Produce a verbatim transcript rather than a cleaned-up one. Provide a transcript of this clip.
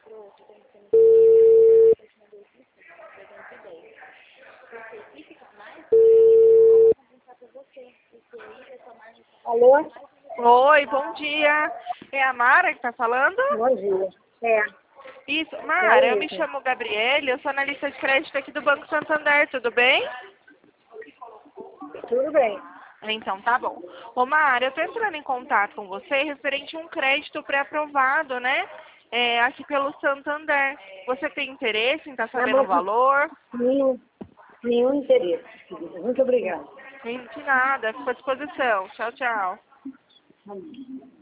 Alô? Oi, bom dia. É a Mara que tá falando? Bom dia. É. Isso, Mara, É eu me isso. chamo Gabriele, eu sou analista de crédito aqui do Banco Santander, tudo bem? Tudo bem. Então, tá bom. Ô, Mara, eu tô entrando em contato com você referente a um crédito pré-aprovado, né? É, aqui pelo Santander. Você tem interesse em estar Tá sabendo bom. o valor? Nenhum, nenhum interesse, querida. Muito obrigada. Nem de nada, fico à disposição. Tchau, tchau.